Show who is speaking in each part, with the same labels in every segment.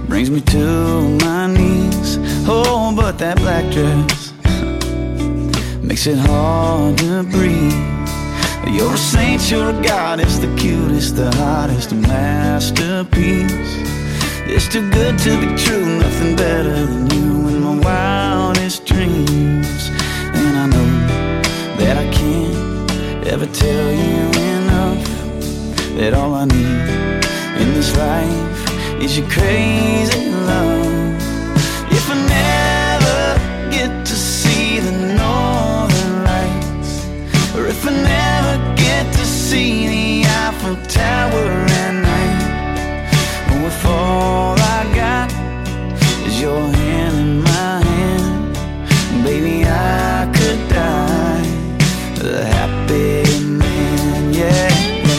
Speaker 1: brings me to my knees. Oh, but that black dress makes it hard to breathe. You're a saint, you're a goddess, the cutest, the hottest, a masterpiece. It's too good to be true, nothing better than you in my wildest dreams. And I know that I can't ever tell you enough, that all I need in this life is your crazy love. If I never get to see the northern lights, or if I never get to see the Eiffel Tower at night, or if all I got is your hand in my hand, baby, I could die a happy man, yeah.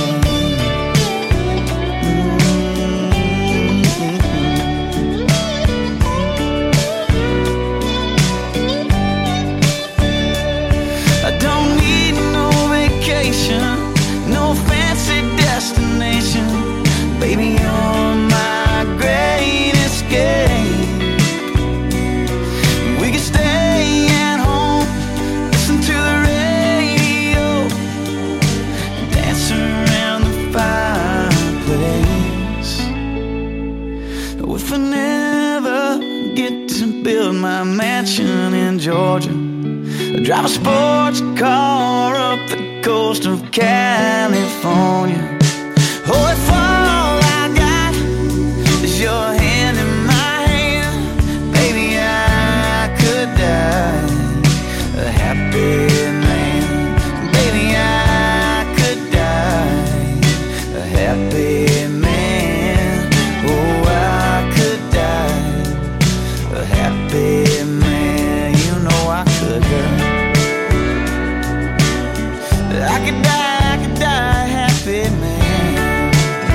Speaker 1: No fancy destination, baby, you're my great escape. We can stay at home, listen to the radio, dance around the fireplace. If I never get to build my mansion in Georgia, drive a sports car up the coast of California. Oh, if all I got is your hand in my hand, baby, I could die a happy man. Baby, I could die a happy man. Oh, I could die a happy man. You know I could die. I could die a happy man.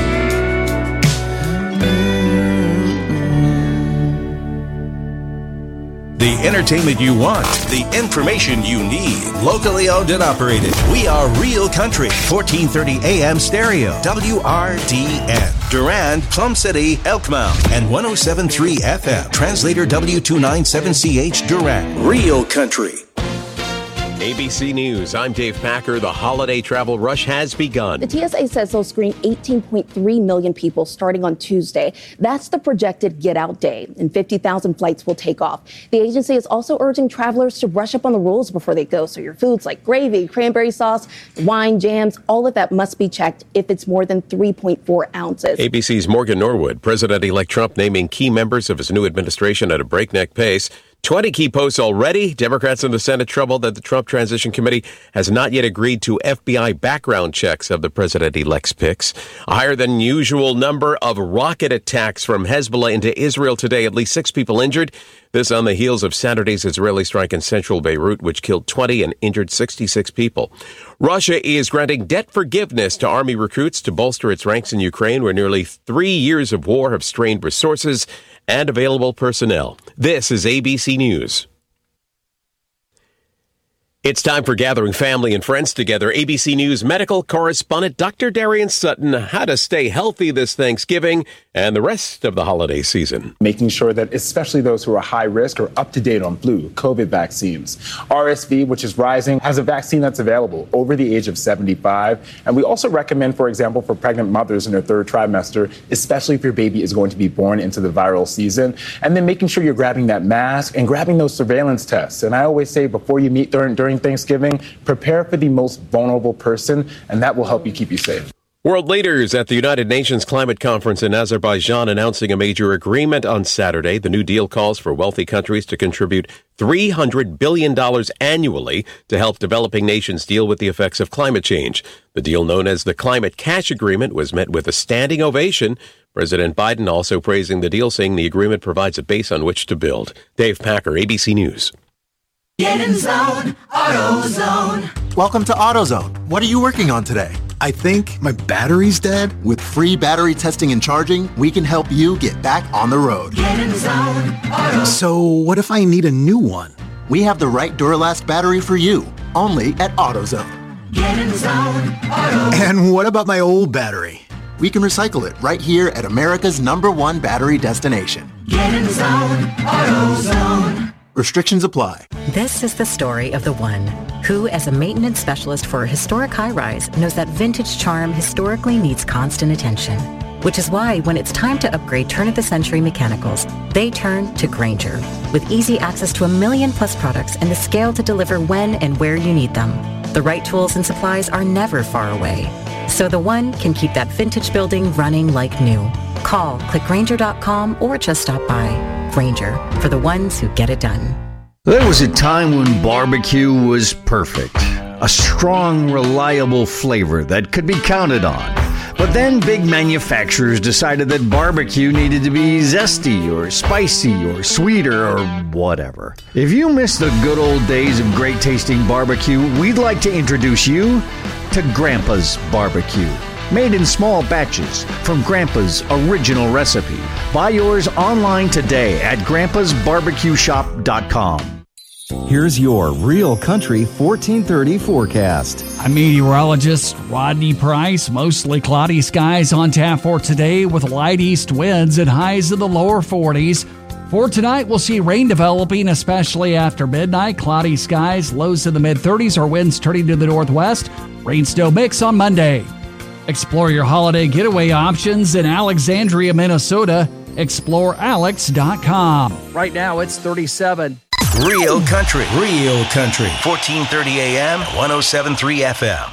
Speaker 2: The entertainment you want, the information you need. Locally owned and operated. We are Real Country, 1430 AM stereo, WRDN. Durand, Plum City, Elkmount, and 107.3 FM. Translator W297CH Durand. Real Country.
Speaker 3: ABC News, I'm Dave Packer. The holiday travel rush has begun.
Speaker 4: The TSA says they'll screen 18.3 million people starting on Tuesday. That's the projected get-out day, and 50,000 flights will take off. The agency is also urging travelers to brush up on the rules before they go, so your foods like gravy, cranberry sauce, wine, jams, all of that must be checked if it's more than 3.4 ounces.
Speaker 3: ABC's Morgan Norwood, President-elect Trump naming key members of his new administration at a breakneck pace. 20 key posts already. Democrats in the Senate troubled that the Trump Transition Committee has not yet agreed to FBI background checks of the president-elect's picks. A higher than usual number of rocket attacks from Hezbollah into Israel today. At least 6 people injured. This on the heels of Saturday's Israeli strike in central Beirut, which killed 20 and injured 66 people. Russia is granting debt forgiveness to army recruits to bolster its ranks in Ukraine, where nearly 3 years of war have strained resources and available personnel. This is ABC News. It's time for gathering family and friends together. ABC News medical correspondent Dr. Darian Sutton, how to stay healthy this Thanksgiving and the rest of the holiday season.
Speaker 5: Making sure that especially those who are high risk are up to date on flu, COVID vaccines. RSV, which is rising, has a vaccine that's available over the age of 75. And we also recommend, for example, for pregnant mothers in their 3rd trimester, especially if your baby is going to be born into the viral season. And then making sure you're grabbing that mask and grabbing those surveillance tests. And I always say before you meet during Thanksgiving, prepare for the most vulnerable person, and that will help you keep you safe.
Speaker 3: World leaders at the United Nations Climate Conference in Azerbaijan announcing a major agreement on Saturday. The new deal calls for wealthy countries to contribute $300 billion annually to help developing nations deal with the effects of climate change. The deal, known as the Climate Cash Agreement, was met with a standing ovation. President Biden also praising the deal, saying the agreement provides a base on which to build. Dave Packer, ABC News.
Speaker 6: Get in zone, AutoZone.
Speaker 7: Welcome to AutoZone. What are you working on today? I think my battery's dead. With free battery testing and charging, we can help you get back on the road.
Speaker 6: Get in zone, AutoZone.
Speaker 7: So what if I need a new one? We have the right Duralast battery for you, only at AutoZone.
Speaker 6: Get in zone, AutoZone.
Speaker 7: And what about my old battery? we can recycle it right here at America's #1 battery destination.
Speaker 6: Get in zone, AutoZone.
Speaker 7: Restrictions apply.
Speaker 8: This is the story of the one who, as a maintenance specialist for a historic high-rise, knows that vintage charm historically needs constant attention. Which is why when it's time to upgrade turn-of-the-century mechanicals, they turn to Grainger. With easy access to 1 million+ products and the scale to deliver when and where you need them. The right tools and supplies are never far away. So the one can keep that vintage building running like new. Call, click Grainger.com, or just stop by. Grainger, for the ones who get it done.
Speaker 9: There was a time when barbecue was perfect. A strong, reliable flavor that could be counted on. But then big manufacturers decided that barbecue needed to be zesty or spicy or sweeter or whatever. If you miss the good old days of great tasting barbecue, we'd like to introduce you to Grandpa's Barbecue. Made in small batches from Grandpa's original recipe. Buy yours online today at grandpasbarbecueshop.com.
Speaker 10: Here's your Real Country 1430 forecast.
Speaker 11: I'm meteorologist Rodney Price. Mostly cloudy skies on tap for today with light east winds and highs in the lower 40s. For tonight, we'll see rain developing, especially after midnight. Cloudy skies, lows in the mid-30s or winds turning to the northwest. Rain-snow mix on Monday. Explore your holiday getaway options in Alexandria, Minnesota. ExploreAlex.com. Right now, it's 37.
Speaker 2: Real Country. 1430 AM, 107.3 FM.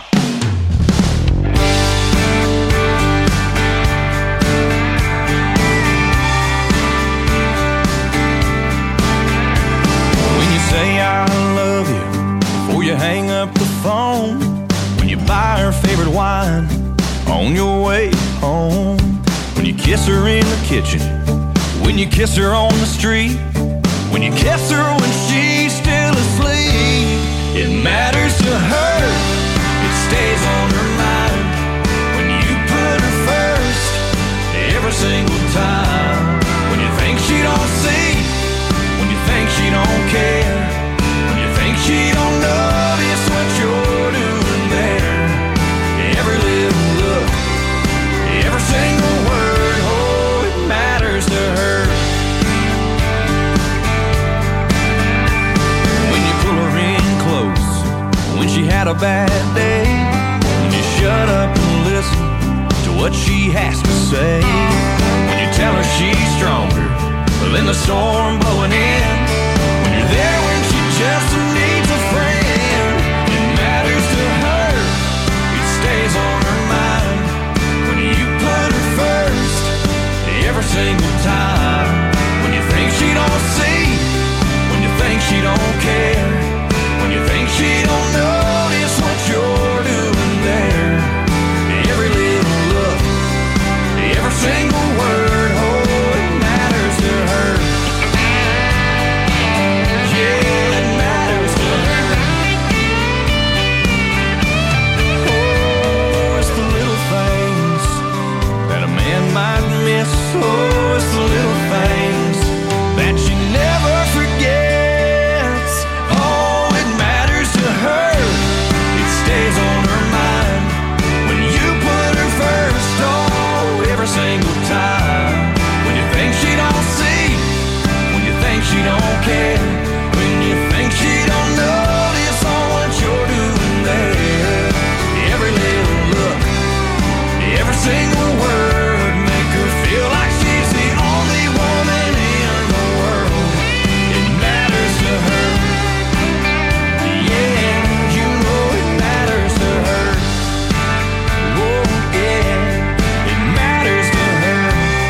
Speaker 1: When you say I love you before you hang up the phone, when you buy her favorite wine on your way home, when you kiss her in the kitchen, when you kiss her on the street, when you kiss her when she's still asleep, it matters to her, it stays on her mind. When you put her first, every single time. When you think she don't see, when you think she don't care, when you think she don't notice what you're doing there. Every little look, every single word, oh, it matters to her. When she had a bad day, when you shut up and listen to what she has to say, when you tell her she's stronger than the storm blowing in, when you're there when she just needs a friend, it matters to her, it stays on her mind. When you put her first, every single time. When you think she don't see, when you think she don't care, when you think she don't notice what you're doing there. Every little look, every single word, oh, it matters to her. Yeah, it matters to her. Oh, it's the little things that a man might miss. Oh, it's the little things that she never forgets. Oh, it matters to her, it stays on her mind. When you put her first, oh, every single time. When you think she don't see, when you think she don't care, when you think she don't notice on what you're doing there. Every little look, every single word, make her feel like she's the only woman in the world. It matters to her. Yeah, you know it matters to her. Oh, yeah, it matters to her.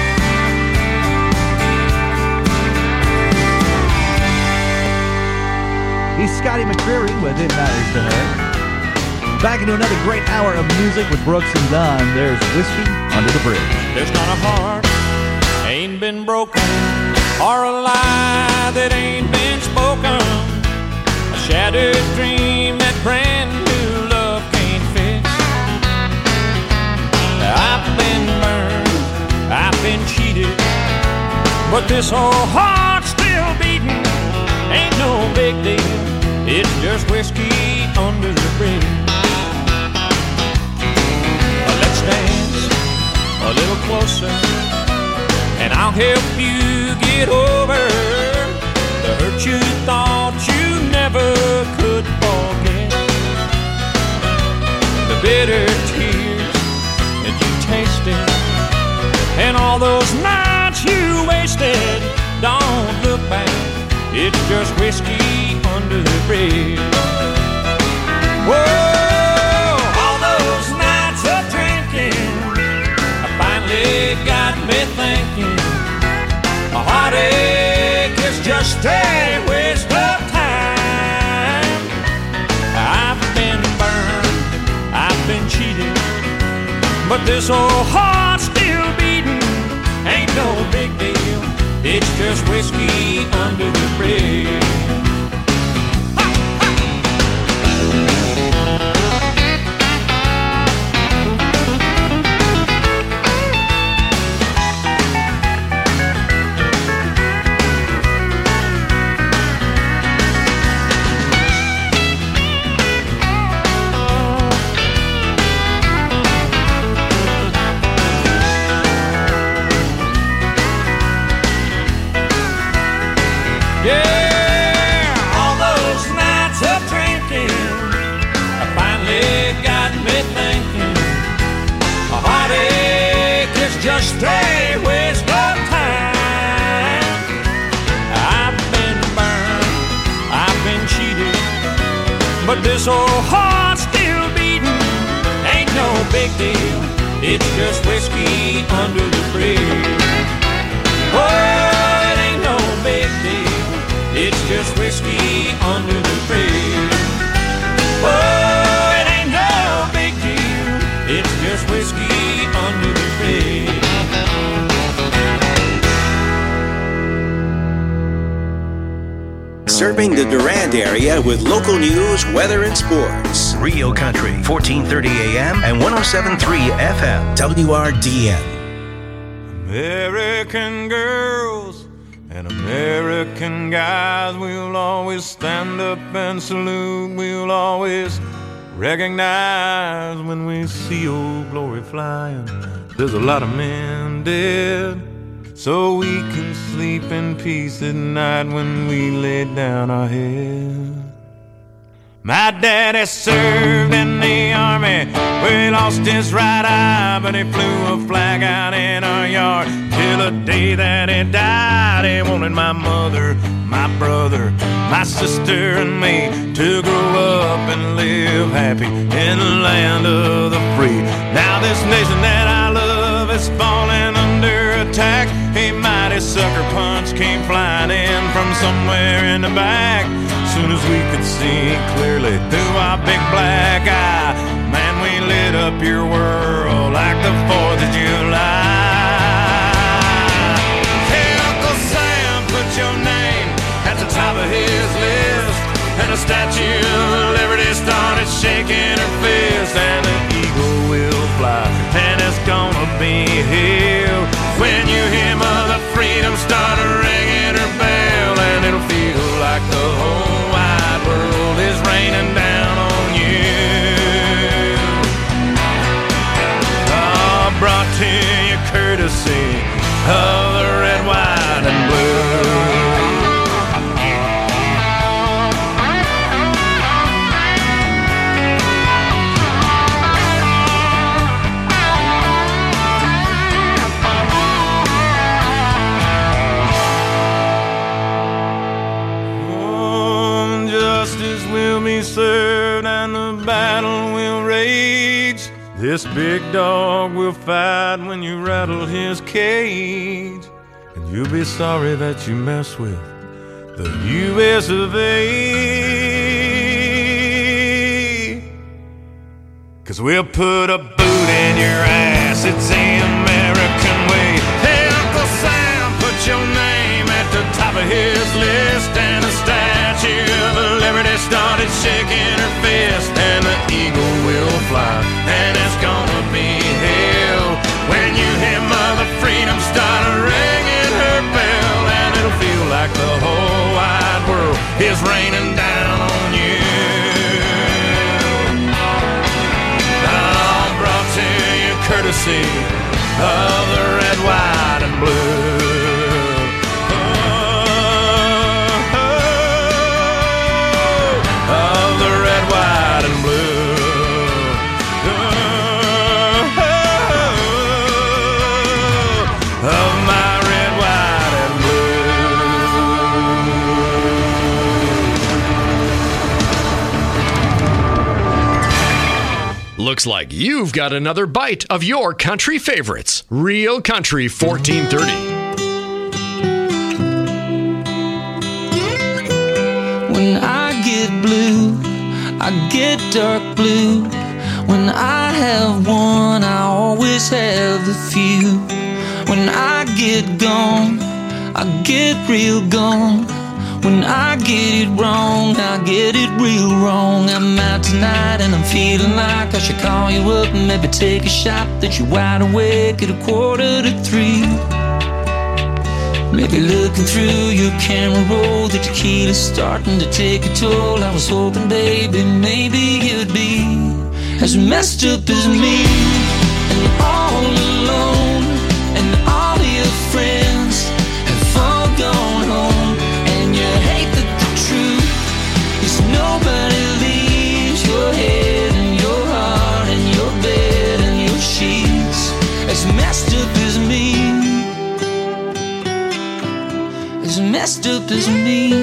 Speaker 12: He's Scotty McCreery with It Matters to Her. Back into another great hour of music with Brooks and Dunn. There's Whiskey Under the Bridge.
Speaker 13: There's not a heart ain't been broken, or a lie that ain't been spoken, a shattered dream that brand new love can't fix. I've been burned, I've been cheated, but this whole heart's still beating. Ain't no big deal, it's just whiskey under the bridge. Let's dance a little closer, and I'll help you get over the hurt you thought you never could forget, the bitter tears that you tasted, and all those nights you wasted. Don't look back, it's just whiskey under the bridge. Whoa, all those nights of drinking finally got me thinking a heartache is just a waste of time. I've been burned, I've been cheated, but this old heart's still beating. Ain't no big deal, it's just whiskey under the bridge. Just a waste of time. I've been burned, I've been cheated, but this old heart's still beating. Ain't no big deal, it's just whiskey under the bridge. Oh, it ain't no big deal, it's just whiskey under the bridge. Oh, it ain't no big deal, it's just whiskey under the bridge.
Speaker 2: Serving the Durand area with local news, weather, and sports. Real Country, 1430 AM and 107.3 FM, WRDN.
Speaker 13: American girls and American guys, we'll always stand up and salute. We'll always recognize when we see Old Glory flying. There's a lot of men dead, so we can sleep in peace at night when we lay down our head. My daddy served in the army, where he lost his right eye, but he flew a flag out in our yard till the day that he died. He wanted my mother, my brother, my sister, and me to grow up and live happy in the land of the free. Now this nation that I love is falling under attack. A mighty sucker punch came flying in from somewhere in the back. Soon as we could see clearly through our big black eye, man, we lit up your world like the 4th of July. Hey, Uncle Sam, put your name at the top of his list, and the Statue of Liberty started shaking her fist, and the eagle will fly, and it's gonna be here when you hear Mother Freedom start ringing her bell, and it'll feel like the whole wide world is raining down on you. Oh, brought to you courtesy of the red, white, and blue. Served and the battle will rage. This big dog will fight when you rattle his cage, and you'll be sorry that you mess with the U.S. of A. 'Cause we'll put a boot in your ass, it's the American way. Hey, Uncle Sam, put your name at the top of his list, and the Statue of Liberty started shaking her fist, and the eagle will fly, and it's gonna be hell when you hear Mother Freedom start ringing her bell, and it'll feel like the whole wide world is raining down on you. All brought to you courtesy of the red, white, and blue. Of the red, white, and blue. Of my red, white, and blue.
Speaker 14: Looks like you've got another bite of your country favorites. Real Country 1430.
Speaker 15: When I get blue, I get dark blue. When I have one, I always have a few. When I get gone, I get real gone. When I get it wrong, I get it real wrong. I'm out tonight and I'm feeling like I should call you up and maybe take a shot that you're wide awake at 2:45. Maybe looking through your camera roll, the tequila's starting to take a toll. I was hoping, baby, maybe you'd be as messed up as me. And you're all alone, and all your friends have all gone home. And you hate that the truth is nobody leaves your head and your heart and your bed and your sheets as messed up as me. As messed up as me.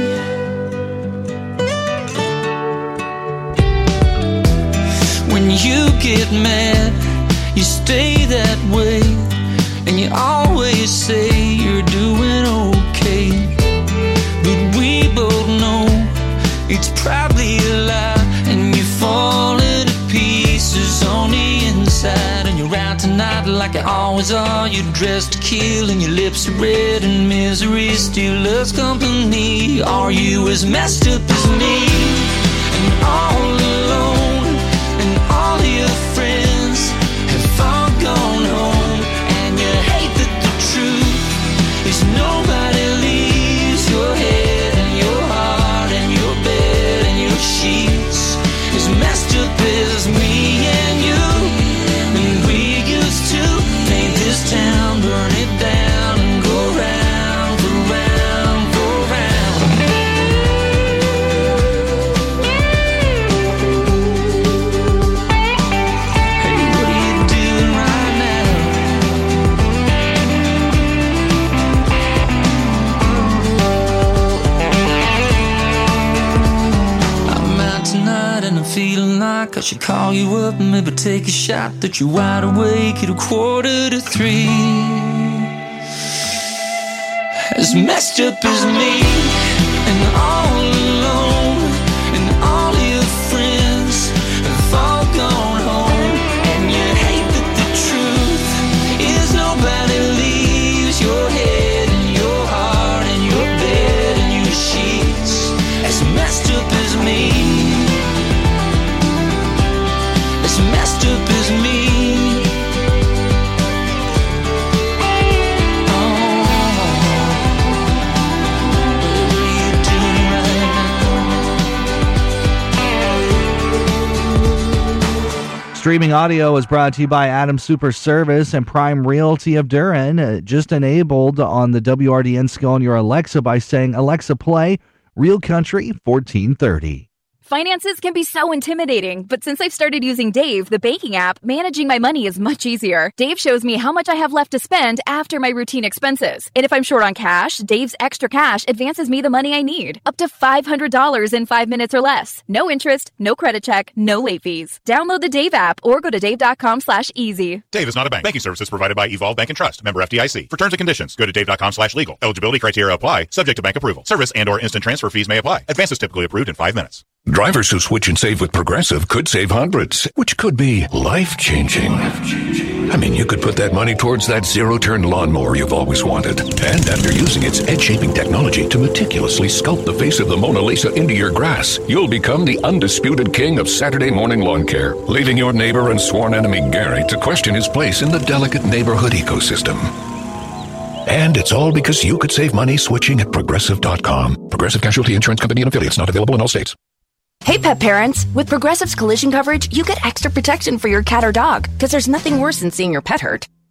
Speaker 15: When you get mad, you stay that way, and you always say you're doing okay. But we both know it's probably a lie, and you're falling to pieces on the inside. And you're out tonight like you always are. You're dressed to kill and your lips are red, and misery still loves company. Are you as messed up as me? And all alone, and all your friends have all gone home. And you hate that the truth is nobody leaves your head and your heart and your bed and your sheets as messed up as me and you. And we used to paint this town, burn it down, and go round, go round, go round. Hey, what are you doing right now? I'm out tonight and I'm feeling like I should call you up and maybe take a shot that you're wide awake at 2:45. As messed up as me, and all alone, and all your friends have all gone home. And you hate that the truth is nobody leaves your head and your heart and your bed and your sheets. As messed up as me. As messed up as me.
Speaker 12: Streaming audio is brought to you by Adams Super Service and Prime Realty of Durham. Just enabled on the WRDN skill on your Alexa by saying, Alexa, play Real Country 1430.
Speaker 16: Finances can be so intimidating, but since I've started using Dave, the banking app, managing my money is much easier. Dave shows me how much I have left to spend after my routine expenses. And if I'm short on cash, Dave's Extra Cash advances me the money I need. Up to $500 in 5 minutes or less. No interest, no credit check, no late fees. Download the Dave app or go to dave.com/easy.
Speaker 17: Dave is not a bank. Banking services provided by Evolve Bank and Trust. Member FDIC. For terms and conditions, go to dave.com/legal. Eligibility criteria apply. Subject to bank approval. Service and or instant transfer fees may apply. Advances typically approved in 5 minutes.
Speaker 18: Drivers who switch and save with Progressive could save hundreds, which could be life-changing. I mean, you could put that money towards that zero-turn lawnmower you've always wanted. And after using its edge-shaping technology to meticulously sculpt the face of the Mona Lisa into your grass, you'll become the undisputed king of Saturday morning lawn care, leaving your neighbor and sworn enemy Gary to question his place in the delicate neighborhood ecosystem. And it's all because you could save money switching at Progressive.com. Progressive Casualty Insurance Company and affiliates, not available in all states.
Speaker 19: Hey, pet parents! With Progressive's collision coverage, you get extra protection for your cat or dog, because there's nothing worse than seeing your pet hurt.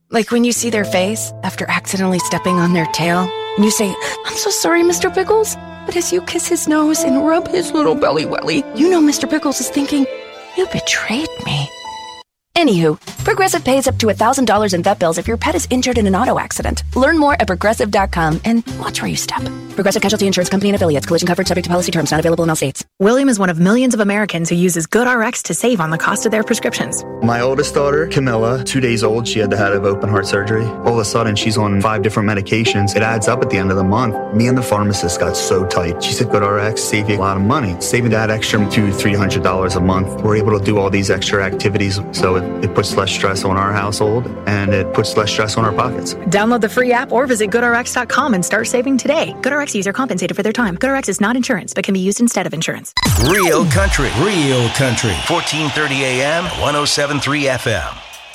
Speaker 20: Like when you see their face after accidentally stepping on their tail, and you say, "I'm so sorry, Mr. Pickles." But as you kiss his nose and rub his little belly welly, you know Mr. Pickles is thinking, "You betrayed me."
Speaker 19: Anywho, Progressive pays up to $1,000 in vet bills if your pet is injured in an auto accident. Learn more at Progressive.com and watch where you step. Progressive Casualty Insurance Company and Affiliates. Collision coverage subject to policy terms. Not available in all states.
Speaker 21: William is one of millions of Americans who uses GoodRx to save on the cost of their prescriptions.
Speaker 22: My oldest daughter, Camilla, 2 days old, she had to have open heart surgery. All of a sudden, she's on 5 different medications. It adds up at the end of the month. Me and the pharmacist got so tight. She said, GoodRx save you a lot of money. Saving that extra $200-300 a month. We're able to do all these extra activities, so it puts less stress on our household, and it puts less stress on our pockets.
Speaker 21: Download the free app or visit GoodRx.com and start saving today. GoodRx user compensated for their time. GoodRx is not insurance, but can be used instead of insurance.
Speaker 2: Real country. 1430 AM, 107.3 FM.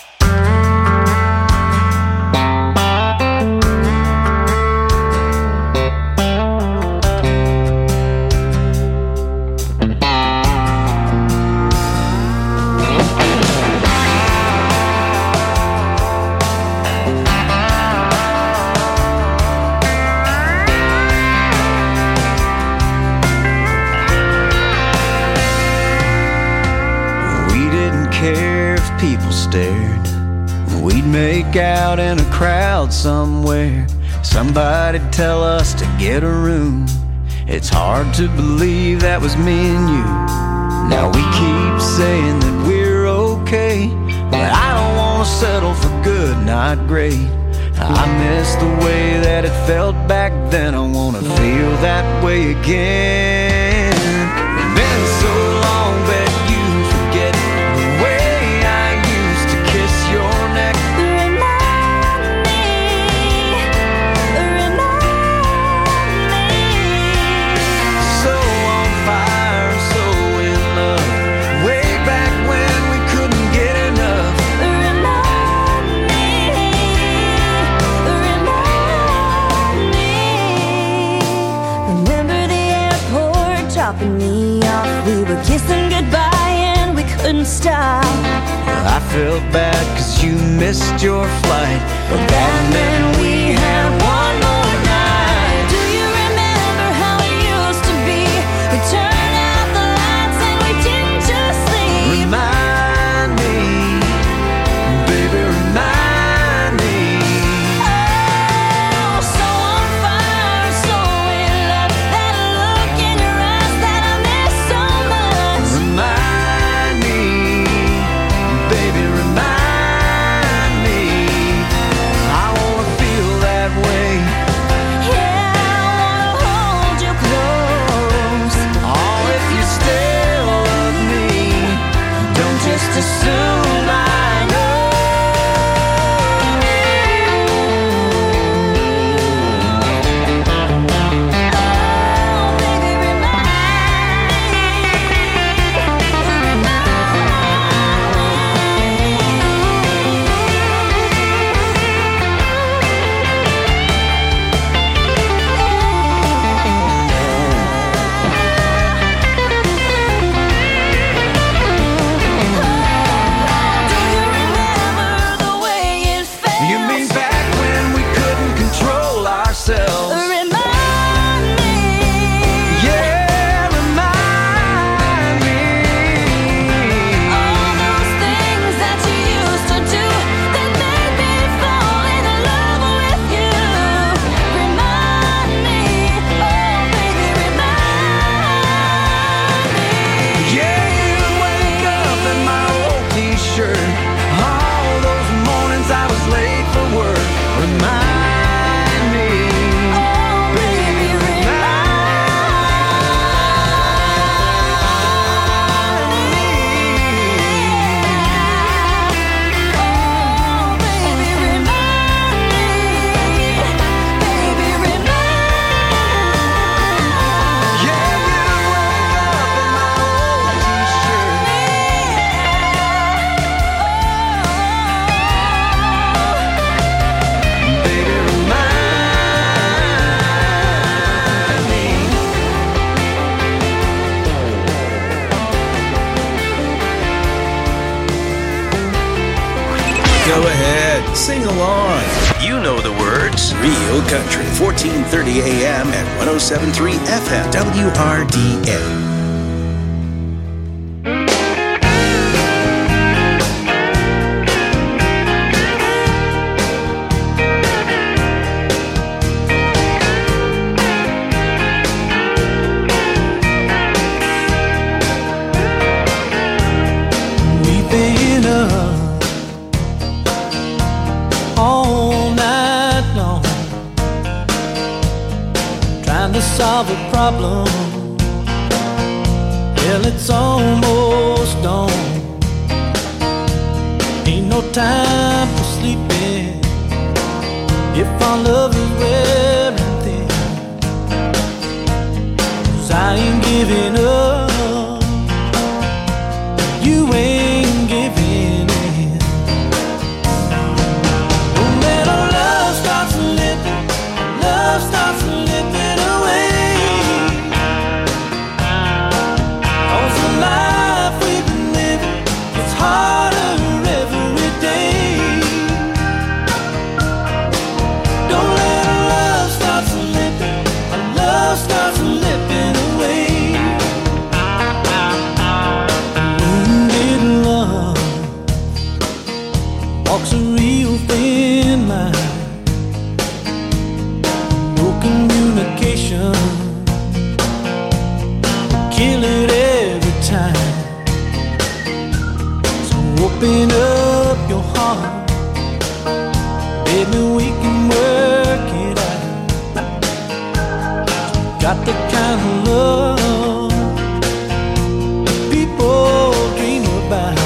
Speaker 1: We'd make out in a crowd somewhere. Somebody'd tell us to get a room. It's hard to believe that was me and you. Now we keep saying that we're okay, but I don't want to settle for good, not great. I miss the way that it felt back then. I want to feel that way again. It's been so long that you forget the way I used to kiss your neck. Remind me. So on fire, so in love, way back when we couldn't get enough. Remind me.
Speaker 23: Remember the airport dropping me off. We were kissing goodbye and we couldn't stop.
Speaker 1: I felt bad cause you missed your flight, but that meant we had one more night.
Speaker 23: Do you remember how it used to be? We turned out the lights and we didn't just sleep.
Speaker 1: Remind me, baby, remind me.
Speaker 23: Oh, so on fire, so in love. That look in your eyes that I miss so much.
Speaker 1: Remind me, baby, remind me. I wanna feel that way.
Speaker 23: Yeah, I wanna hold you close.
Speaker 1: Oh, if you still love me, don't just assume I know. You mean back when we couldn't control ourselves?
Speaker 23: Remind me.
Speaker 1: Yeah, remind me.
Speaker 23: All those things that you used to do that made me fall in love with you. Remind me, oh baby, remind me.
Speaker 1: Yeah, you wake up in my old t-shirt. All those mornings I was late for work. Remind me, baby,
Speaker 2: Go ahead. Sing along. You know the words. Real Country, 1430 AM and 107.3 FM, WRDN.
Speaker 3: Solve a problem. Well, it's almost dawn. Ain't no time for sleeping if our love is wearing thin. 'Cause I ain't giving up, you ain't giving in. Don't let our love start slipping, love starts slipping away. Walks a real thin line, no communication, kill it every time. So open up your heart, baby, we can work it out. Got the kind of love people dream about.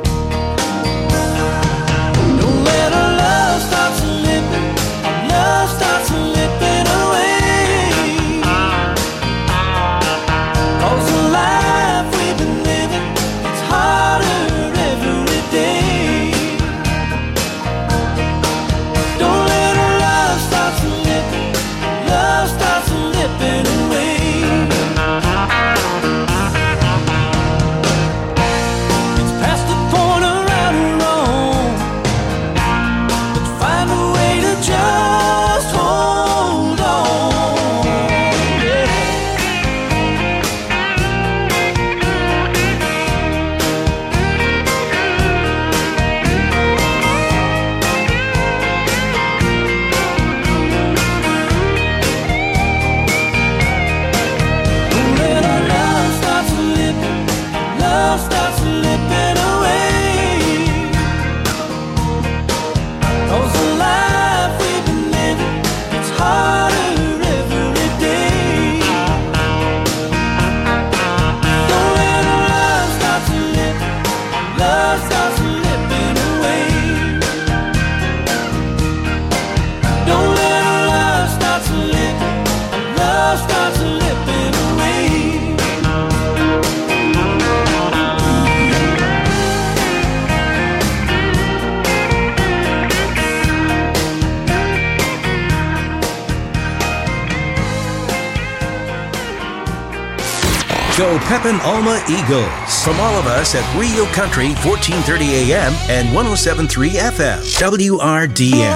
Speaker 2: Go Pepin Alma Eagles. From all of us at Real Country, 1430 AM and 107.3 FM, WRDN.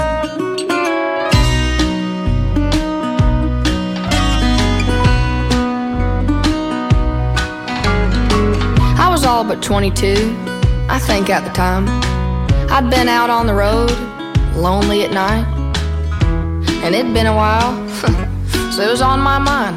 Speaker 20: I was all but 22, I think at the time. I'd been out on the road, lonely at night. And it'd been a while, so it was on my mind.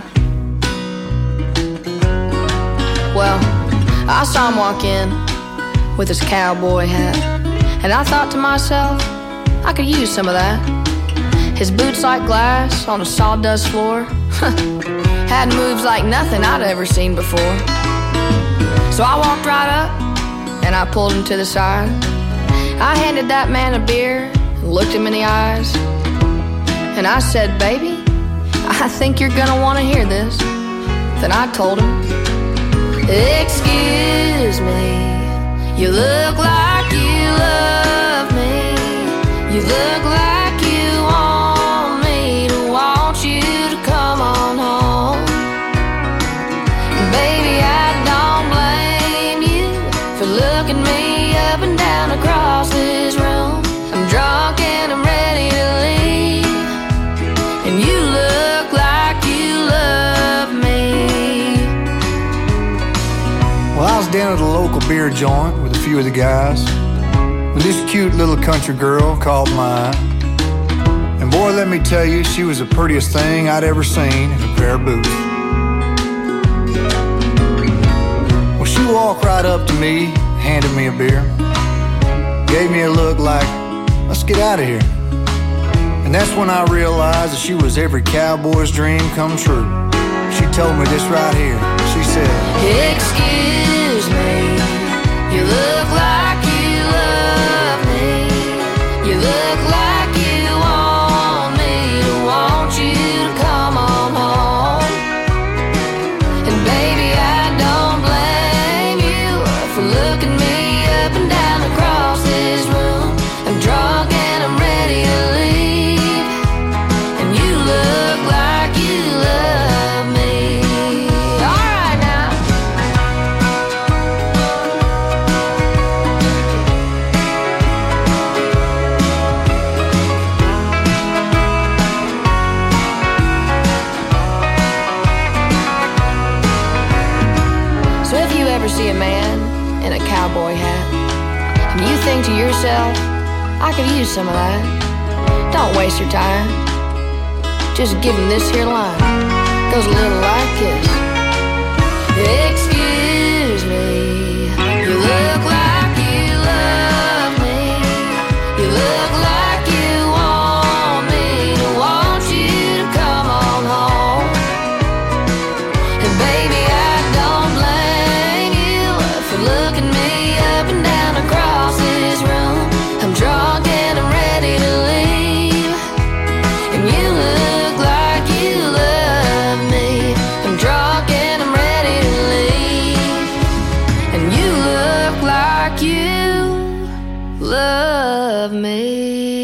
Speaker 20: Well, I saw him walk in with his cowboy hat, and I thought to myself, I could use some of that. His boots like glass on a sawdust floor had moves like nothing I'd ever seen before. So I walked right up and I pulled him to the side. I handed that man a beer and looked him in the eyes, and I said, baby, I think you're gonna want to hear this. Then I told him, excuse me, you look like you love me. You look like you want me to want you to come on home. Baby, I don't blame you for looking me up and down across this room. I'm drunk and
Speaker 4: down at the local beer joint with a few of the guys when this cute little country girl called mine. And boy, let me tell you, she was the prettiest thing I'd ever seen in a pair of boots. Well, she walked right up to me, handed me a beer, gave me a look like, let's get out of here. And that's when I realized that she was every cowboy's dream come true. She told me this right here. She said,
Speaker 23: Excuse me, you look like you love me. You look like you want me to want you to come on home. And baby, I don't blame you for looking me up and down across this room. I'm drunk and I'm ready to leave, and you look like you love me. All right now. So if you ever see a man in a cowboy hat, and you think to yourself, I could use some of that, don't waste your time. Just give him this here line. Goes a little like this. Excuse me, you look like you love me. You look like you want me to want you to come on home. And baby, I don't blame you for looking me up and down across this room. I'm drunk and I'm ready to leave, and you look like you love me. I'm drunk and I'm ready to leave, and you look like you love me.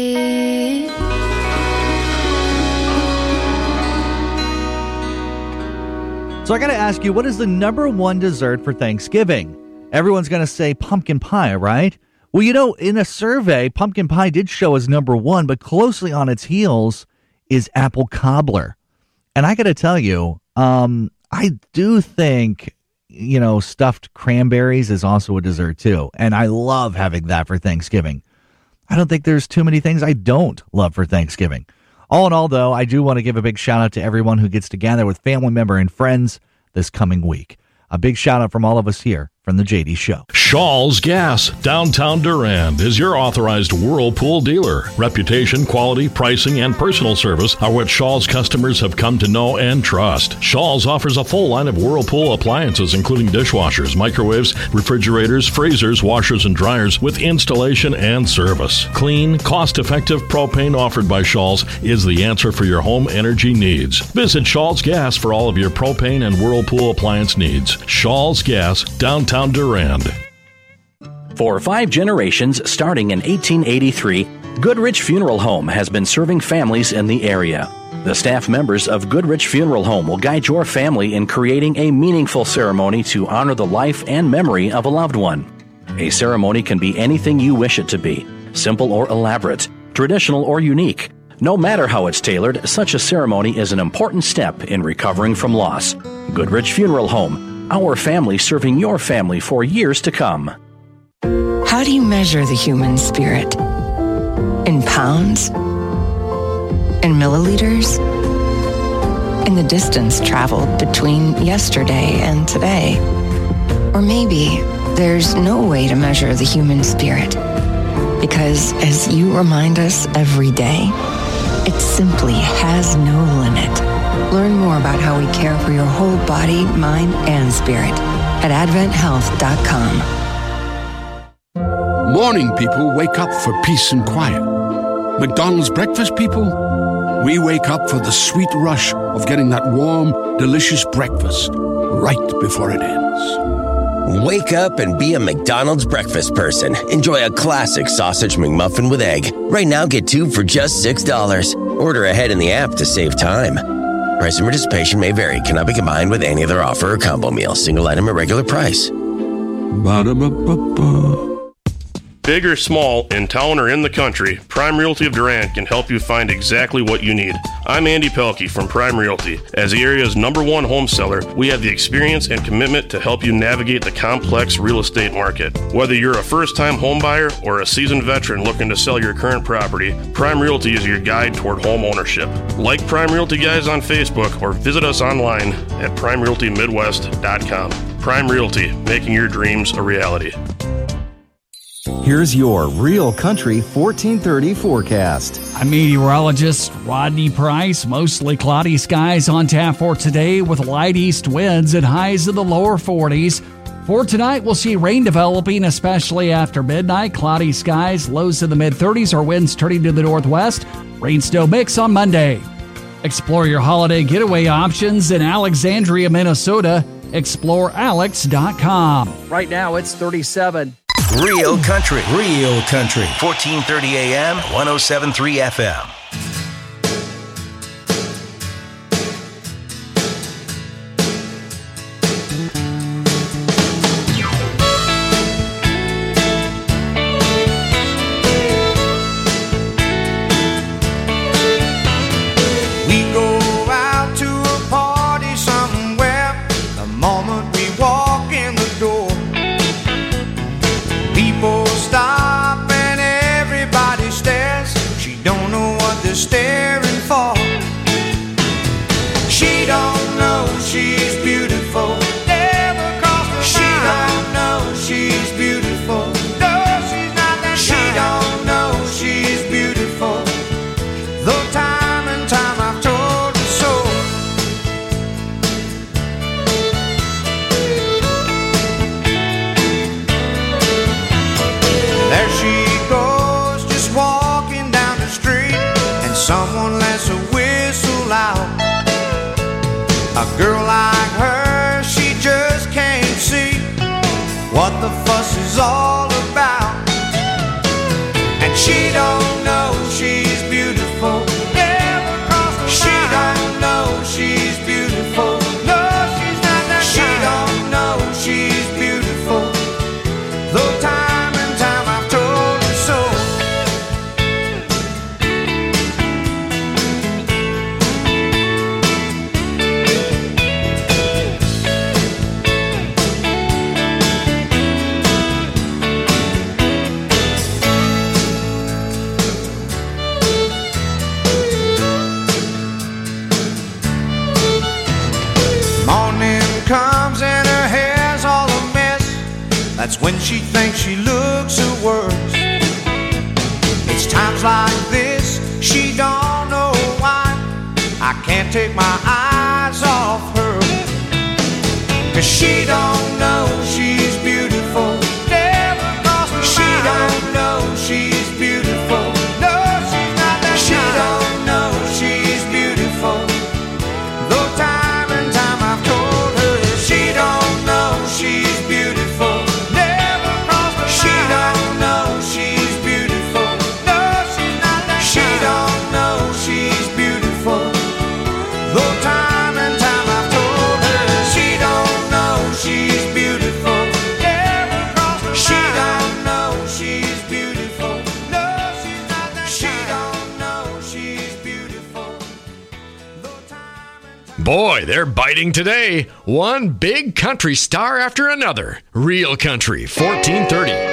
Speaker 12: So I got to ask you, what is the number one dessert for Thanksgiving? Everyone's going to say pumpkin pie, right? Well, you know, in a survey, pumpkin pie did show as number one, but closely on its heels is apple cobbler. And I got to tell you, I do think, you know, stuffed cranberries is also a dessert too. And I love having that for Thanksgiving. I don't think there's too many things I don't love for Thanksgiving. All in all, though, I do want to give a big shout out to everyone who gets to gather with family member and friends this coming week. A big shout out from all of us here from the JD Show.
Speaker 5: Shaw's Gas, downtown Durand, is your authorized Whirlpool dealer. Reputation, quality, pricing, and personal service are what Shaw's customers have come to know and trust. Shaw's offers a full line of Whirlpool appliances, including dishwashers, microwaves, refrigerators, freezers, washers, and dryers with installation and service. Clean, cost-effective propane offered by Shaw's is the answer for your home energy needs. Visit Shaw's Gas for all of your propane and Whirlpool appliance needs. Shaw's Gas, downtown Durand.
Speaker 6: For 5 generations, starting in 1883, Goodrich Funeral Home has been serving families in the area. The staff members of Goodrich Funeral Home will guide your family in creating a meaningful ceremony to honor the life and memory of a loved one. A ceremony can be anything you wish it to be, simple or elaborate, traditional or unique. No matter how it's tailored, such a ceremony is an important step in recovering from loss. Goodrich Funeral Home, our family serving your family for years to come.
Speaker 24: How do you measure the human spirit? In pounds? In milliliters? In the distance traveled between yesterday and today? Or maybe there's no way to measure the human spirit, because as you remind us every day, it simply has no limit. Learn more about how we care for your whole body, mind, and spirit at AdventHealth.com.
Speaker 25: Morning people wake up for peace and quiet. McDonald's breakfast people, we wake up for the sweet rush of getting that warm, delicious breakfast right before it ends.
Speaker 26: Wake up and be a McDonald's breakfast person. Enjoy a classic sausage McMuffin with egg. Right now, get 2 for just $6. Order ahead in the app to save time. Price and participation may vary. Cannot be combined with any other offer or combo meal. Single item at regular price.
Speaker 25: Ba-da-ba-ba-ba.
Speaker 7: Big or small, in town or in the country, Prime Realty of Durant can help you find exactly what you need. I'm Andy Pelkey from Prime Realty. As the area's #1 home seller, we have the experience and commitment to help you navigate the complex real estate market. Whether you're a first-time home buyer or a seasoned veteran looking to sell your current property, Prime Realty is your guide toward home ownership. Like Prime Realty Guys on Facebook or visit us online at PrimeRealtyMidwest.com. Prime Realty, making your dreams a reality.
Speaker 8: Here's your Real Country 1430 forecast.
Speaker 9: I'm meteorologist Rodney Price. Mostly cloudy skies on tap for today with light east winds and highs in the lower 40s. For tonight, we'll see rain developing, especially after midnight. Cloudy skies, lows in the mid-30s or winds turning to the northwest. Rain still mix on Monday. Explore your holiday getaway options in Alexandria, Minnesota. ExploreAlex.com. Right now, it's 37.
Speaker 2: Real Country. Real Country. 1430 AM, 107.3 FM.
Speaker 10: Staring for. She don't know she's beautiful. Never crossed her mind. She don't know she's beautiful. No, she's not that she kind. Don't know she's beautiful. Though time and time I've told her so. There she goes, just walking down the street. Someone lets a whistle out. A girl like her, she just can't see what the fuss is all about. And she don't know she's beautiful. Never crossed her mind. She don't know she's beautiful. No, she's not that she kind. Don't know she's beautiful. Though time and time I've told her so. Comes and her hair's all a mess. That's when she thinks she looks her worst. It's times like this she don't know why I can't take my eyes off her. 'Cause she don't know she's beautiful. Never crossed her mind. She don't know she's beautiful. No, she's not that she kind. Don't know she's beautiful. Though time and time I've told her she don't know she's beautiful. Never crossed her mind. She don't know she's beautiful. No, she's not that she kind. Don't know she's beautiful. Though time and time I've told her she don't know she's beautiful. Never crossed her mind. She don't know she's beautiful. No, she's not that she don't know she's beautiful.
Speaker 14: Boy, they're biting today. One big country star after another. Real Country 1430.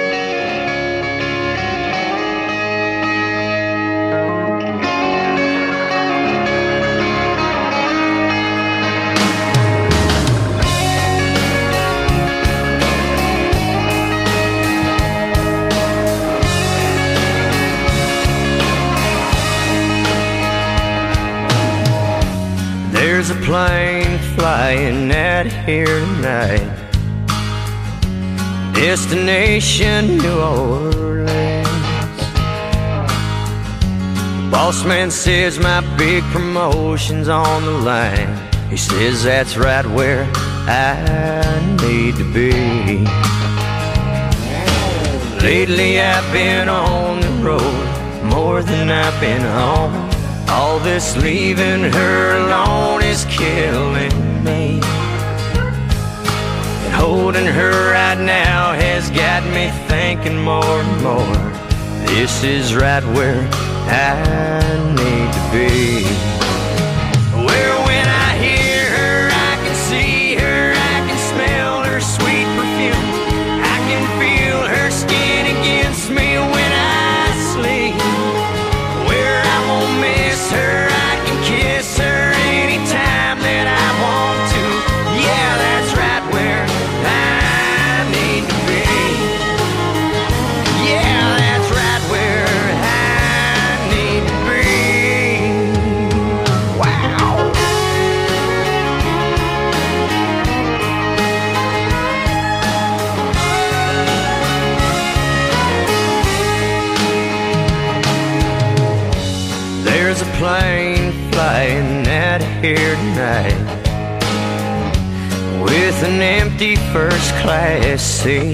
Speaker 10: There's a plane flying out here tonight. Destination New Orleans. Boss man says my big promotion's on the line. He says that's right where I need to be. Lately I've been on the road more than I've been home. All this leaving her alone is killing me. And holding her right now has got me thinking
Speaker 11: thinking more and more, this is right where I need to be. Where when I hear her, I can see her, I can smell her sweet perfume, I can feel her skin against me when I sleep. Where I won't miss her, I can kiss her anytime that I want to. Yeah, that's right where I need to be. Yeah, that's right where I need to be. Wow. There's a plane flying out of here tonight with an empty first class seat,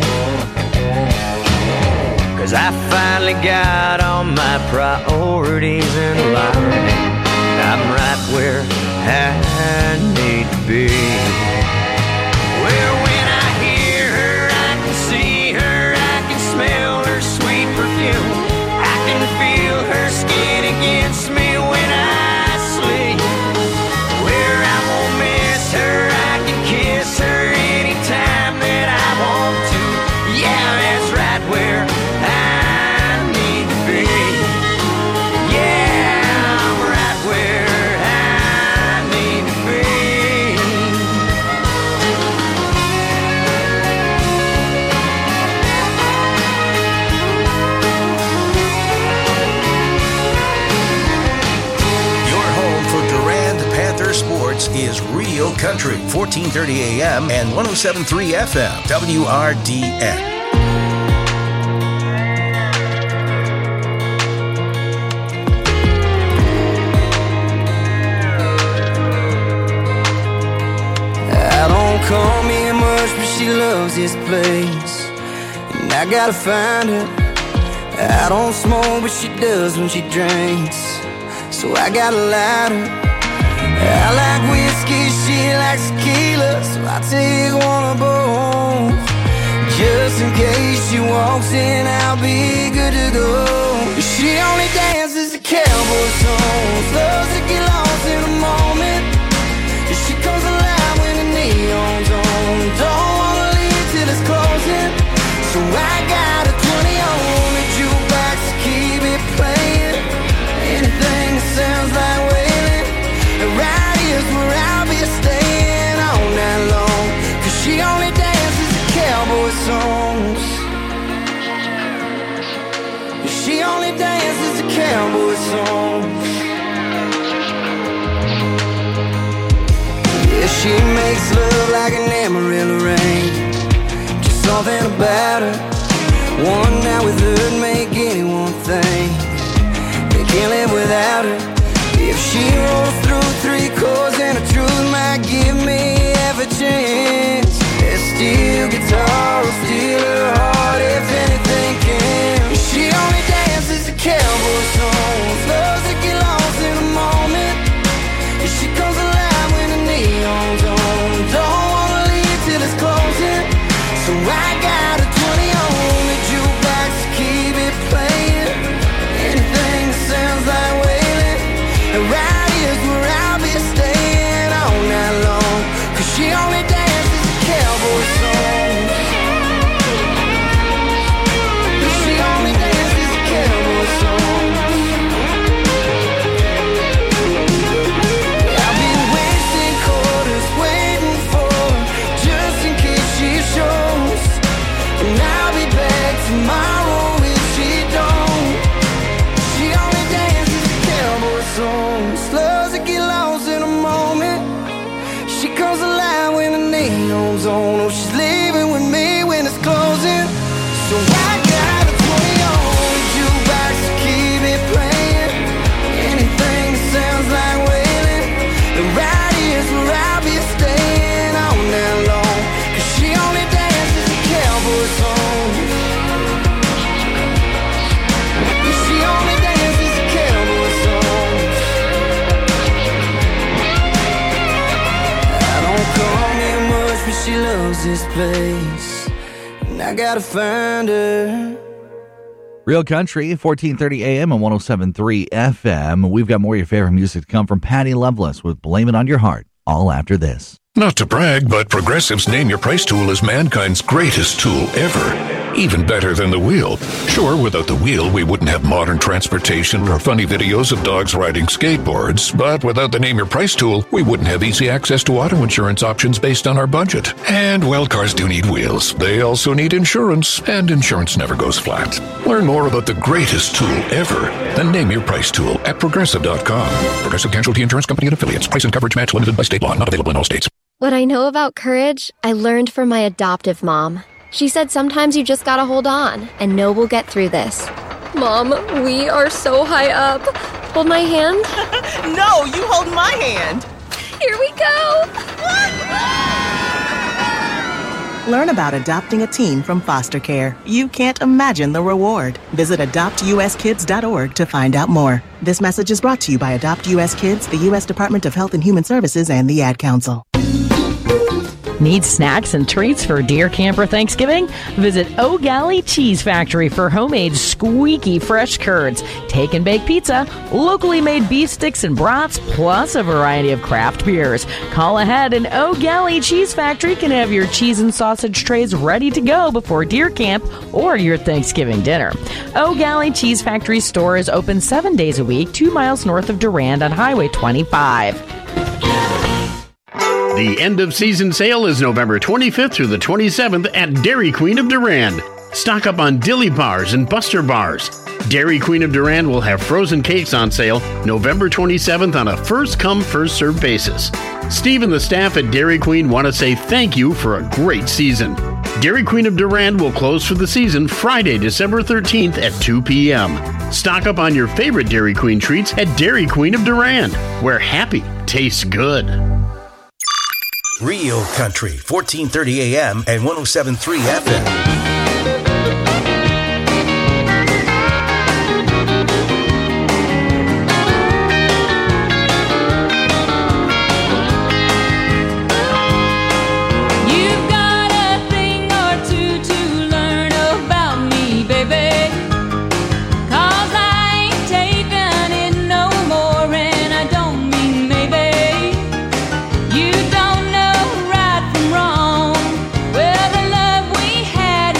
Speaker 11: 'cause I finally got all my priorities in line. I'm right where I need to be. Where when I hear her, I can see her, I can smell her sweet perfume, I can feel her skin against me when I sleep. Where I won't miss her, I can kiss her anytime that I want to. Yeah, that's right where I need to be. Yeah, I'm right where I need to be.
Speaker 2: Your home for Durand Panther sports is Real Country, 1430 AM and 107.3 FM, WRDN.
Speaker 11: I don't call me much, but she loves this place, and I gotta find her. I don't smoke, but she does when she drinks, so I got a lighter. I like whiskey, she likes tequila, so I take one of both. Just in case she walks in, I'll be good to go. She only dances to cowboy songs, loves to get lost in a moment. She comes alive when the neon's on, don't wanna leave till it's closing. So I got a 20 on the jukebox to keep it playing. Anything that sounds like wailing, and right here's where I'll be staying all night long, 'cause she only dances to cowboy songs. She only dances to cowboy songs. Yeah, she makes love like an Amarillo rain, just something about her. One night with her'd make anyone think they can't live without her. If she rolls through 3 chords and the truth might give me half a chance, that steel guitar will steal her heart if anything can. She only dances to cowboy songs, loves to get lost in a moment. She comes alive when the neon's on, don't wanna leave till it's closing. So I got a 20 on the jukebox to keep it playing. Anything that sounds like wailing, and right here's where I'll be staying all night long, 'cause she only dances to cowboy songs. She only dances to cowboy songs. I've been wasting quarters waiting for her, just in case she shows, and I'll be back tomorrow if she don't. She only dances to cowboy songs, loves to get lost in a moment. She comes alive when the neon's on, oh she's leaving with me when it's closing. So I got a 20 on the jukebox to keep it playing. Anything that sounds like wailing, the right here's where I'll be staying all night long, 'cause she only dances to cowboy songs. She only dances to cowboy songs. I don't call me much, but she loves this place, and I gotta find her.
Speaker 12: Real Country, 1430 AM and 107.3 FM. We've got more of your favorite music to come from Patty Loveless with Blame It On Your Heart, all after this.
Speaker 13: Not to brag, but Progressive's Name Your Price tool is mankind's greatest tool ever. Even better than the wheel. Sure, without the wheel, we wouldn't have modern transportation or funny videos of dogs riding skateboards. But without the Name Your Price tool, we wouldn't have easy access to auto insurance options based on our budget. And, well, cars do need wheels. They also need insurance, and insurance never goes flat. Learn more about the greatest tool ever, the Name Your Price tool at Progressive.com. Progressive Casualty Insurance Company and Affiliates. Price and coverage match limited by state law. Not available in all states.
Speaker 15: What I know about courage, I learned from my adoptive mom. She said sometimes you just gotta hold on and know we'll get through this. Mom, we are so high up. Hold my hand.
Speaker 16: No, you hold my hand.
Speaker 15: Here we go.
Speaker 16: Learn about adopting a teen from foster care. You can't imagine the reward. Visit adoptuskids.org to find out more. This message is brought to you by Adopt US Kids, the U.S. Department of Health and Human Services, and the Ad Council.
Speaker 17: Need snacks and treats for deer camp or Thanksgiving? Visit O'Galley Cheese Factory for homemade squeaky fresh curds, take and bake pizza, locally made beef sticks and brats, plus a variety of craft beers. Call ahead and O'Galley Cheese Factory can have your cheese and sausage trays ready to go before deer camp or your Thanksgiving dinner. O'Galley Cheese Factory store is open 7 days a week, 2 miles north of Durand on Highway 25.
Speaker 18: The end of season sale is November 25th through the 27th at Dairy Queen of Durand. Stock up on Dilly Bars and Buster Bars. Dairy Queen of Durand will have frozen cakes on sale November 27th on a first-come, first-served basis. Steve and the staff at Dairy Queen want to say thank you for a great season. Dairy Queen of Durand will close for the season Friday, December 13th at 2 p.m. Stock up on your favorite Dairy Queen treats at Dairy Queen of Durand, where happy tastes good.
Speaker 2: Real Country, 1430 AM and 107.3 FM.
Speaker 19: You don't know right from wrong. Well, the love we had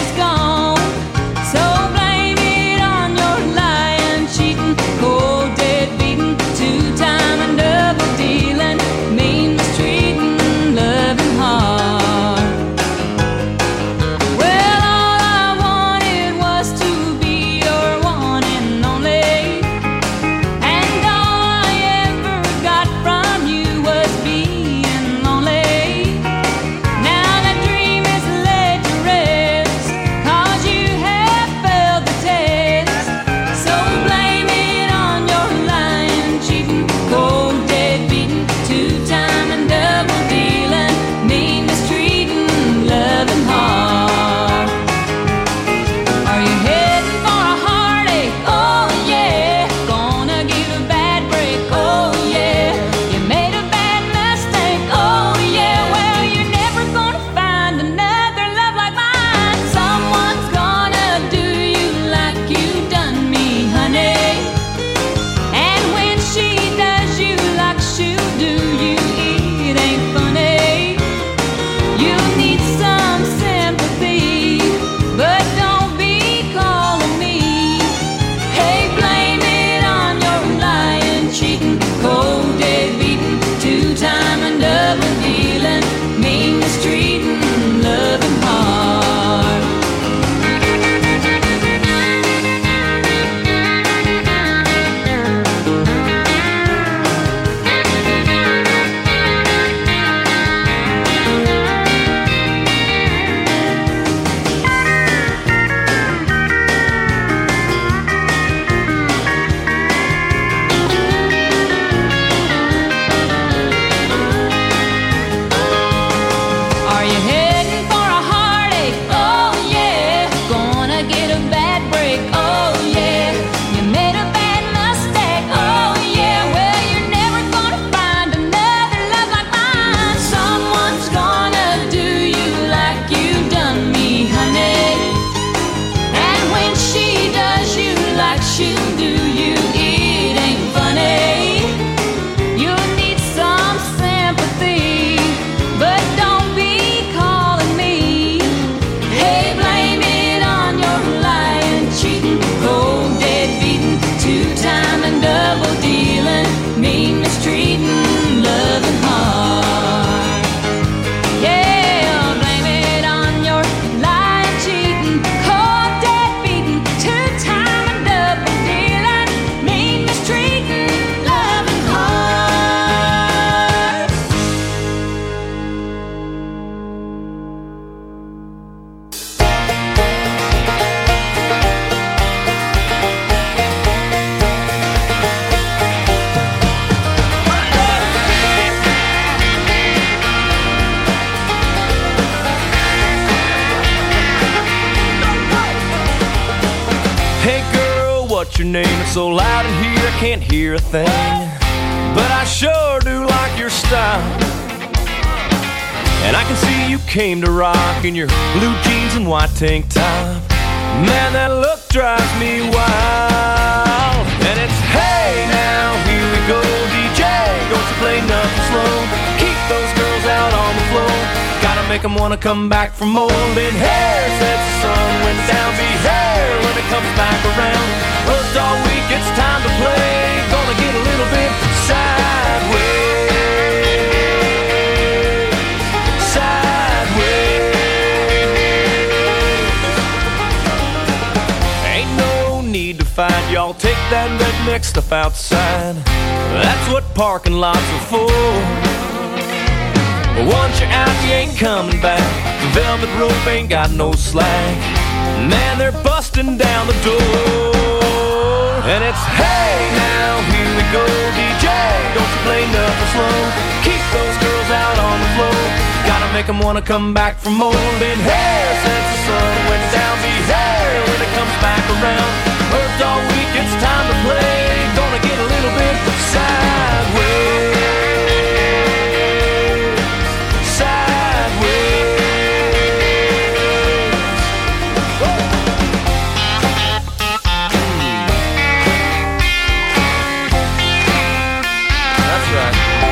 Speaker 1: what's your name? It's so loud in here I can't hear a thing. But I sure do like your style. And I can see you came to rock in your blue jeans and white tank top. Man, that look drives me wild. And it's hey now, here we go, DJ. Don't you play nothing slow. Keep those girls out on the floor. Gotta make them wanna come back for more. Then hair sets the sun went down. Be hair when it comes back around. Worked all week, it's time to play. Gonna get a little bit sideways. Find y'all take that redneck stuff outside. That's what parking lots are for. But once you're out, you ain't coming back. The velvet rope ain't got no slack. Man, they're busting down the door. And it's hey now, here we go, DJ. Don't you play nothing slow. Keep those girls out on the floor. Gotta make them wanna come back for more. Been hair since the sun went down. Be hair when it comes back around. Worked all week, it's time to play. Gonna get a little bit sideways. Sideways. That's right.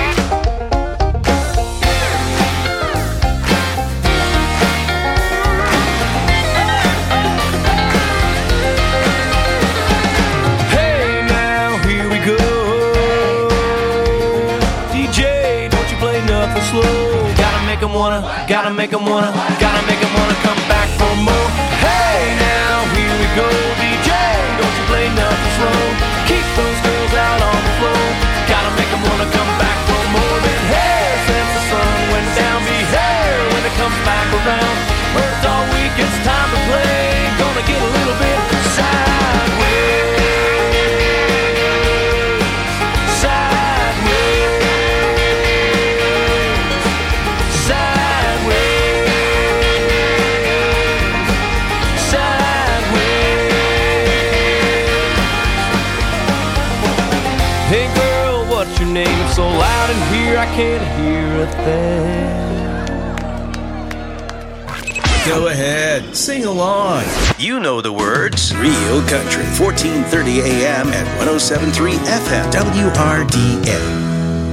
Speaker 1: Gotta make them wanna come back for more. Hey now, here we go, DJ. Don't you play nothing slow. Keep those girls out on the floor. Gotta make them wanna come back for more. Than hair since the sun went down. Be hair when it comes back around. Worked all week, it's time to play. Gonna get a little bit sideways. So loud in here I can't hear a thing.
Speaker 2: Go ahead, sing along. You know the words. Real Country, 1430 AM at 107.3 FM, WRDN.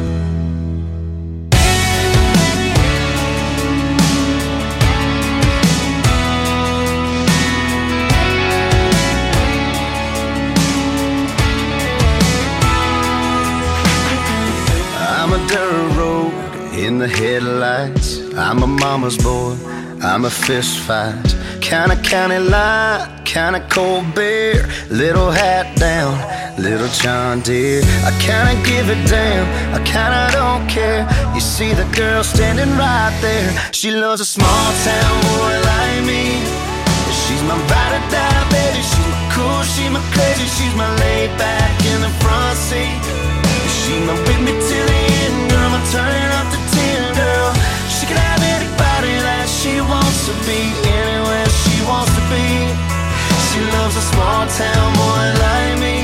Speaker 3: In the headlights, I'm a mama's boy, I'm a fist fight. Kinda county line, kinda cold beer. Little hat down, little John Deere. I kinda give a damn, I kinda don't care. You see the girl standing right there. She loves a small town boy like me. She's my ride or die, baby. She's my cool, she's my crazy. She's my laid back in the front seat. She's my with me till the end, girl. I'm turning up the 10, girl. She can have anybody that she wants to be, anywhere she wants to be. She loves a small town boy like me.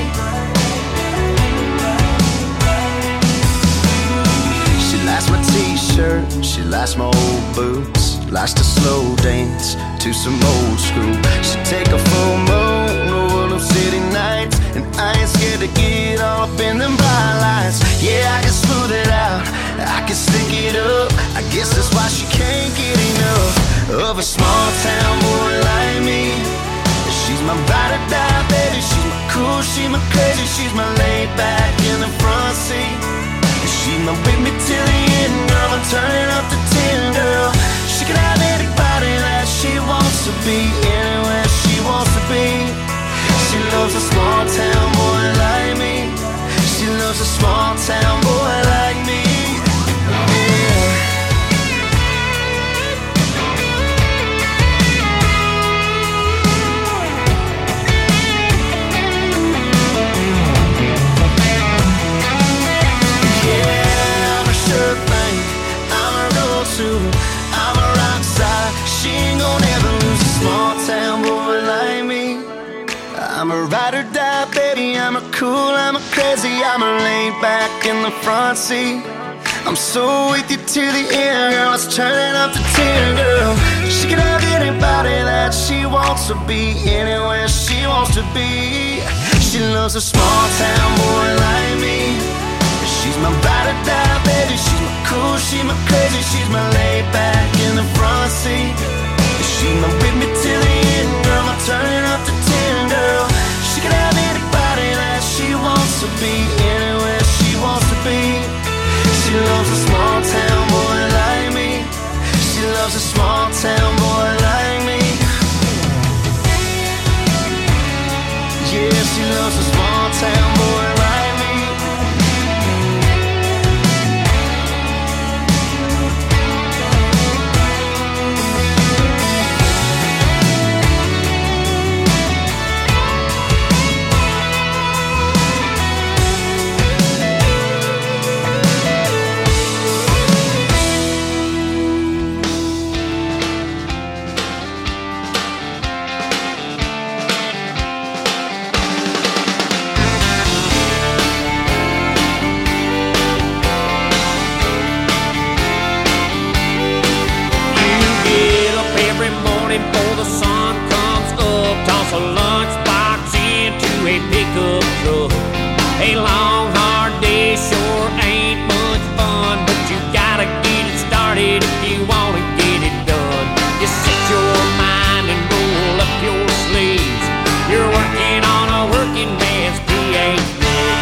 Speaker 3: She likes my t-shirt, she likes my old boots. Likes to slow dance to some old school. She take a full moon over them city nights, and I ain't scared to get all up in them bright lights. Yeah, I can smooth it out, I can stick it up. I guess that's why she can't get enough of a small town boy like me. She's my ride or die, baby. She's my cool, she's my crazy. She's my laid back in the front seat. She's my with me till the end, girl. I'm turning up the 10, girl. She can have anybody that she wants to be, anywhere she wants to be. She loves a small town boy like me. She loves a small town boy like me. I'm a rock star. She ain't gonna ever lose a small town boy like me. I'm a ride or die, baby. cool, I'm a crazy, I'm a laid back in the front seat. I'm so with you to the end, girl, let's turn it up to 10, girl. She can have anybody that she wants to be, anywhere she wants to be. She loves a small town boy like me. She's my ride or die, baby, she's my cool, she's my crazy, she's my laid back in the front seat. She's my with me to the end, girl, I'll turn it up to 10, girl. She can have anybody that she wants to be, anywhere she wants to be. She loves a small town boy like me. She loves a small town boy like me. Yeah, she loves a small town boy like me.
Speaker 10: Before the sun comes up, toss a lunchbox into a pickup truck. A long, hard day sure ain't much fun, but you gotta get it started if you wanna get it done. Just set your mind and roll up your sleeves. You're working on a working man's PhD.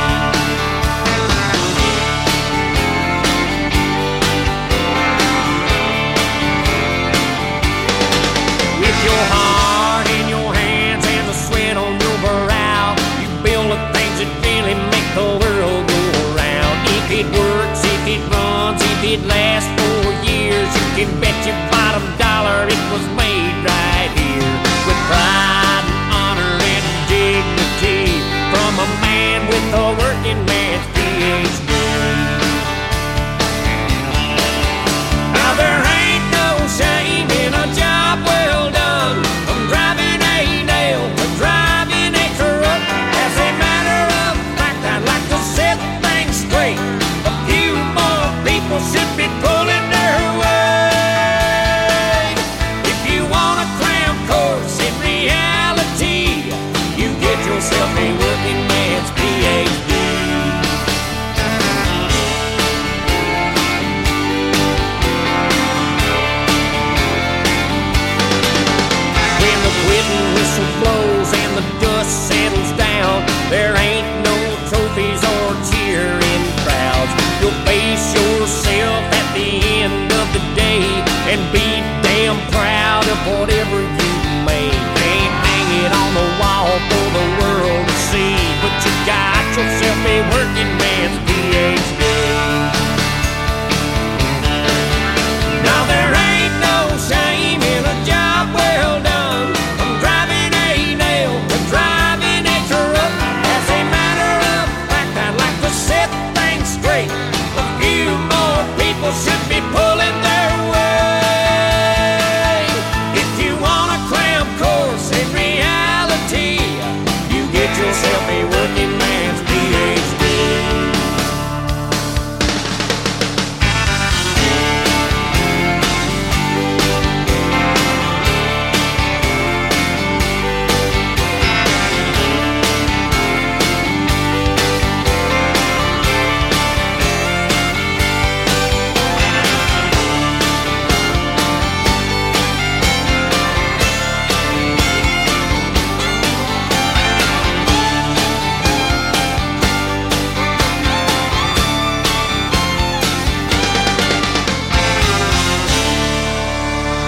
Speaker 10: Your heart in your hands and the sweat on your brow, you build the things that really make the world go around. If it works, if it runs, if it lasts 4 years, you can bet your bottom dollar it was made right here. With pride and honor and dignity from a man with a working man's PhD. Now there ain't no shame in a job well done. Driving a nail or driving a truck. As a matter of fact, I'd like to set things straight. A few more people should be pulling their weight. If you want a cram course in reality, you get yourself a working man's PhD. Quitting whistle blows and the dust settles down. There ain't no trophies or cheering crowds. You'll face yourself at the end of the day and be